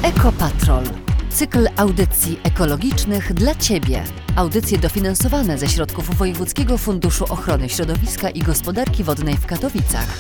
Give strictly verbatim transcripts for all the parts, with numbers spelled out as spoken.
Ekopatrol. Cykl audycji ekologicznych dla Ciebie. Audycje dofinansowane ze środków Wojewódzkiego Funduszu Ochrony Środowiska i Gospodarki Wodnej w Katowicach.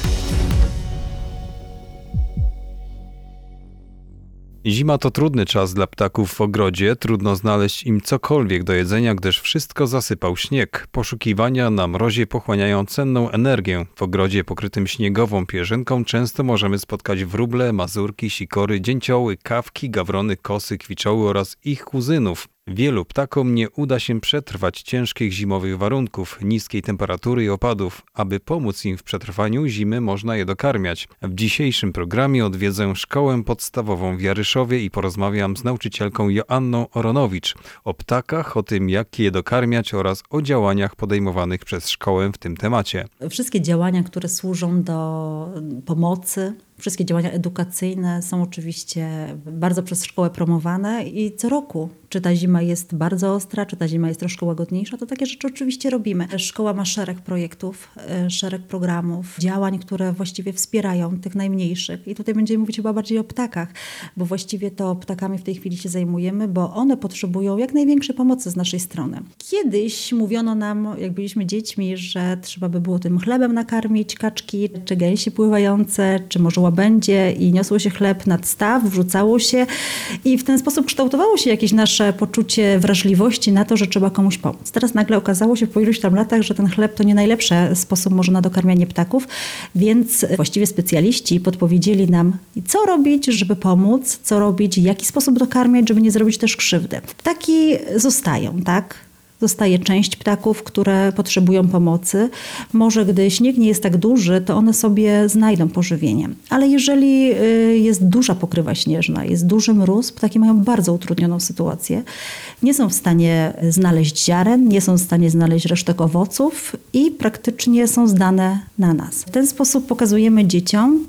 Zima to trudny czas dla ptaków w ogrodzie. Trudno znaleźć im cokolwiek do jedzenia, gdyż wszystko zasypał śnieg. Poszukiwania na mrozie pochłaniają cenną energię. W ogrodzie pokrytym śniegową pierzynką często możemy spotkać wróble, mazurki, sikory, dzięcioły, kawki, gawrony, kosy, kwiczoły oraz ich kuzynów. Wielu ptakom nie uda się przetrwać ciężkich zimowych warunków, niskiej temperatury i opadów. Aby pomóc im w przetrwaniu zimy, można je dokarmiać. W dzisiejszym programie odwiedzę szkołę podstawową w Jaryszowie i porozmawiam z nauczycielką Joanną Oronowicz o ptakach, o tym, jak je dokarmiać oraz o działaniach podejmowanych przez szkołę w tym temacie. Wszystkie działania, które służą do pomocy, wszystkie działania edukacyjne są oczywiście bardzo przez szkołę promowane i co roku, czy ta zima jest bardzo ostra, czy ta zima jest troszkę łagodniejsza, to takie rzeczy oczywiście robimy. Szkoła ma szereg projektów, szereg programów, działań, które właściwie wspierają tych najmniejszych. I tutaj będziemy mówić chyba bardziej o ptakach, bo właściwie to ptakami w tej chwili się zajmujemy, bo one potrzebują jak największej pomocy z naszej strony. Kiedyś mówiono nam, jak byliśmy dziećmi, że trzeba by było tym chlebem nakarmić kaczki, czy gęsi pływające, czy może łabędzie i niosło się chleb nad staw, wrzucało się i w ten sposób kształtowało się jakieś nasze poczucie wrażliwości na to, że trzeba komuś pomóc. Teraz nagle okazało się po iluś tam latach, że ten chleb to nie najlepszy sposób może na dokarmianie ptaków, więc właściwie specjaliści podpowiedzieli nam, co robić, żeby pomóc, co robić, w jaki sposób dokarmiać, żeby nie zrobić też krzywdy. Ptaki zostają, tak? Zostaje część ptaków, które potrzebują pomocy. Może gdy śnieg nie jest tak duży, to one sobie znajdą pożywienie. Ale jeżeli jest duża pokrywa śnieżna, jest duży mróz, ptaki mają bardzo utrudnioną sytuację. Nie są w stanie znaleźć ziaren, nie są w stanie znaleźć resztek owoców i praktycznie są zdane na nas. W ten sposób pokazujemy dzieciom,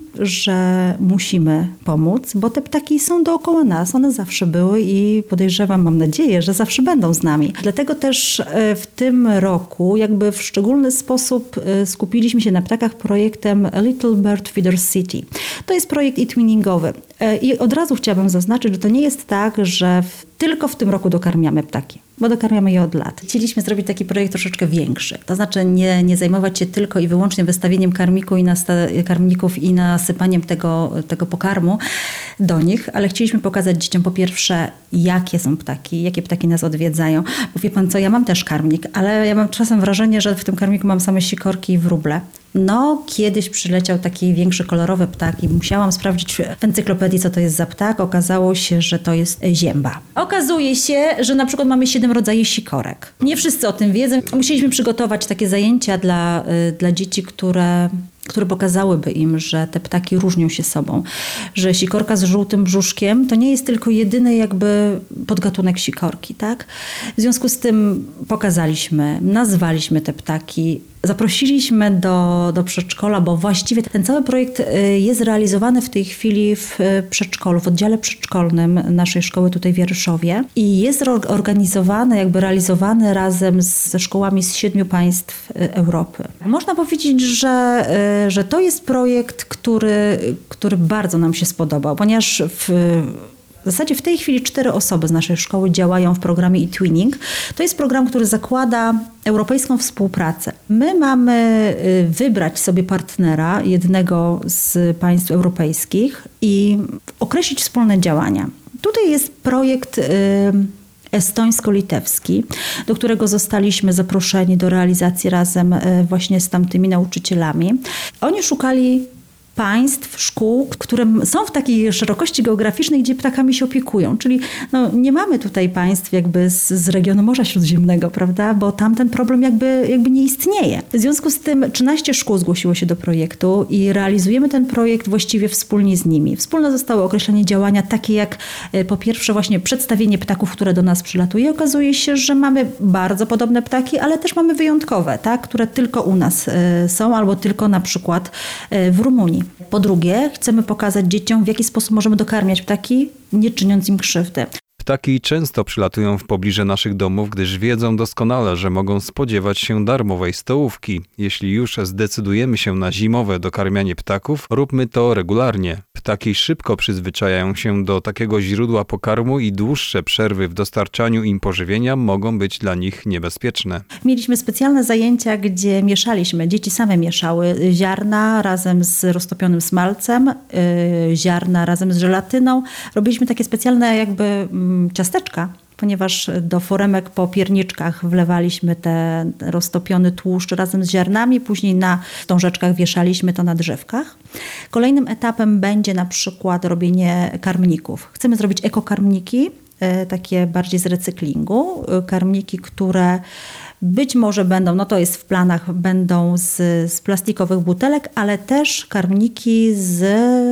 że musimy pomóc, bo te ptaki są dookoła nas. One zawsze były i podejrzewam, mam nadzieję, że zawsze będą z nami. Dlatego też w tym roku jakby w szczególny sposób skupiliśmy się na ptakach projektem A Little Bird Feeder City. To jest projekt e-twinningowy. I od razu chciałabym zaznaczyć, że to nie jest tak, że w, tylko w tym roku dokarmiamy ptaki, bo dokarmiamy je od lat. Chcieliśmy zrobić taki projekt troszeczkę większy. To znaczy nie, nie zajmować się tylko i wyłącznie wystawieniem karmiku i nasta- karmników i nasypaniem tego, tego pokarmu do nich, ale chcieliśmy pokazać dzieciom po pierwsze, jakie są ptaki, jakie ptaki nas odwiedzają. Bo wie pan co, ja mam też karmnik, ale ja mam czasem wrażenie, że w tym karmniku mam same sikorki i wróble. No, kiedyś przyleciał taki większy kolorowy ptak i musiałam sprawdzić w encyklopedii, co to jest za ptak. Okazało się, że to jest zięba. Okazuje się, że na przykład mamy siedem rodzajów sikorek. Nie wszyscy o tym wiedzą. Musieliśmy przygotować takie zajęcia dla, dla dzieci, które... które pokazałyby im, że te ptaki różnią się sobą. Że sikorka z żółtym brzuszkiem to nie jest tylko jedyny jakby podgatunek sikorki, tak? W związku z tym pokazaliśmy, nazwaliśmy te ptaki, zaprosiliśmy do, do przedszkola, bo właściwie ten cały projekt jest realizowany w tej chwili w przedszkolu, w oddziale przedszkolnym naszej szkoły tutaj w Jaryszowie i jest organizowany, jakby realizowany razem ze szkołami z siedmiu państw Europy. Można powiedzieć, że, że to jest projekt, który, który bardzo nam się spodobał, ponieważ w W zasadzie w tej chwili cztery osoby z naszej szkoły działają w programie e-twinning. To jest program, który zakłada europejską współpracę. My mamy wybrać sobie partnera, jednego z państw europejskich i określić wspólne działania. Tutaj jest projekt estońsko-litewski, do którego zostaliśmy zaproszeni do realizacji razem właśnie z tamtymi nauczycielami. Oni szukali państw, szkół, które są w takiej szerokości geograficznej, gdzie ptakami się opiekują. Czyli no, nie mamy tutaj państw jakby z, z regionu Morza Śródziemnego, prawda? Bo tam ten problem jakby, jakby nie istnieje. W związku z tym trzynaście szkół zgłosiło się do projektu i realizujemy ten projekt właściwie wspólnie z nimi. Wspólne zostały określone działania takie jak po pierwsze właśnie przedstawienie ptaków, które do nas przylatuje. Okazuje się, że mamy bardzo podobne ptaki, ale też mamy wyjątkowe, tak? Które tylko u nas są albo tylko na przykład w Rumunii. Po drugie, chcemy pokazać dzieciom, w jaki sposób możemy dokarmiać ptaki, nie czyniąc im krzywdy. Ptaki często przylatują w pobliże naszych domów, gdyż wiedzą doskonale, że mogą spodziewać się darmowej stołówki. Jeśli już zdecydujemy się na zimowe dokarmianie ptaków, róbmy to regularnie. Ptaki szybko przyzwyczajają się do takiego źródła pokarmu i dłuższe przerwy w dostarczaniu im pożywienia mogą być dla nich niebezpieczne. Mieliśmy specjalne zajęcia, gdzie mieszaliśmy, dzieci same mieszały ziarna razem z roztopionym smalcem, yy, ziarna razem z żelatyną. Robiliśmy takie specjalne jakby mm, ciasteczka, ponieważ do foremek po pierniczkach wlewaliśmy ten roztopiony tłuszcz razem z ziarnami, później na wstążeczkach wieszaliśmy to na drzewkach. Kolejnym etapem będzie na przykład robienie karmników. Chcemy zrobić ekokarmniki, takie bardziej z recyklingu, karmniki, które być może będą, no to jest w planach, będą z, z plastikowych butelek, ale też karmniki z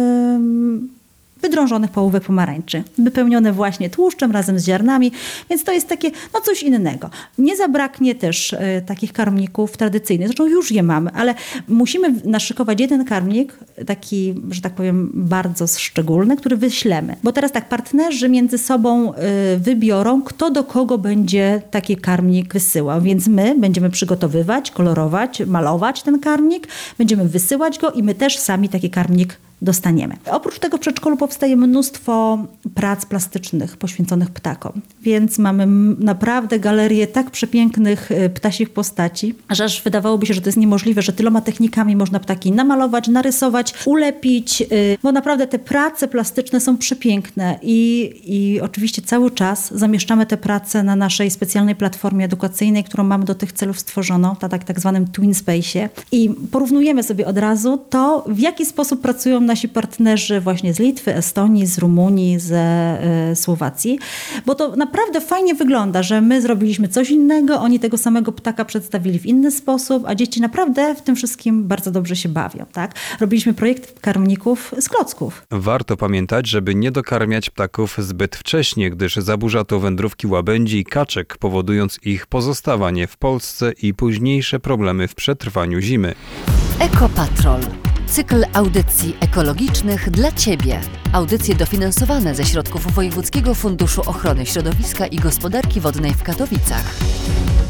wydrążonych połówek pomarańczy, wypełnione właśnie tłuszczem razem z ziarnami, więc to jest takie, no coś innego. Nie zabraknie też y, takich karmników tradycyjnych, zresztą już je mamy, ale musimy naszykować jeden karmnik, taki, że tak powiem, bardzo szczególny, który wyślemy. Bo teraz tak, partnerzy między sobą y, wybiorą, kto do kogo będzie taki karmnik wysyłał, więc my będziemy przygotowywać, kolorować, malować ten karmnik, będziemy wysyłać go i my też sami taki karmnik dostaniemy. Oprócz tego w przedszkolu powstaje mnóstwo prac plastycznych poświęconych ptakom, więc mamy naprawdę galerię tak przepięknych ptasich postaci, że aż wydawałoby się, że to jest niemożliwe, że tyloma technikami można ptaki namalować, narysować, ulepić, bo naprawdę te prace plastyczne są przepiękne i, i oczywiście cały czas zamieszczamy te prace na naszej specjalnej platformie edukacyjnej, którą mamy do tych celów stworzoną, na tak, tak zwanym Twin Space'ie i porównujemy sobie od razu to, w jaki sposób pracują nasi partnerzy właśnie z Litwy, Estonii, z Rumunii, ze y, Słowacji, bo to naprawdę fajnie wygląda, że my zrobiliśmy coś innego, oni tego samego ptaka przedstawili w inny sposób, a dzieci naprawdę w tym wszystkim bardzo dobrze się bawią. Tak? Robiliśmy projekt karmników z klocków. Warto pamiętać, żeby nie dokarmiać ptaków zbyt wcześnie, gdyż zaburza to wędrówki łabędzi i kaczek, powodując ich pozostawanie w Polsce i późniejsze problemy w przetrwaniu zimy. Ekopatrol. Cykl audycji ekologicznych dla Ciebie. Audycje dofinansowane ze środków Wojewódzkiego Funduszu Ochrony Środowiska i Gospodarki Wodnej w Katowicach.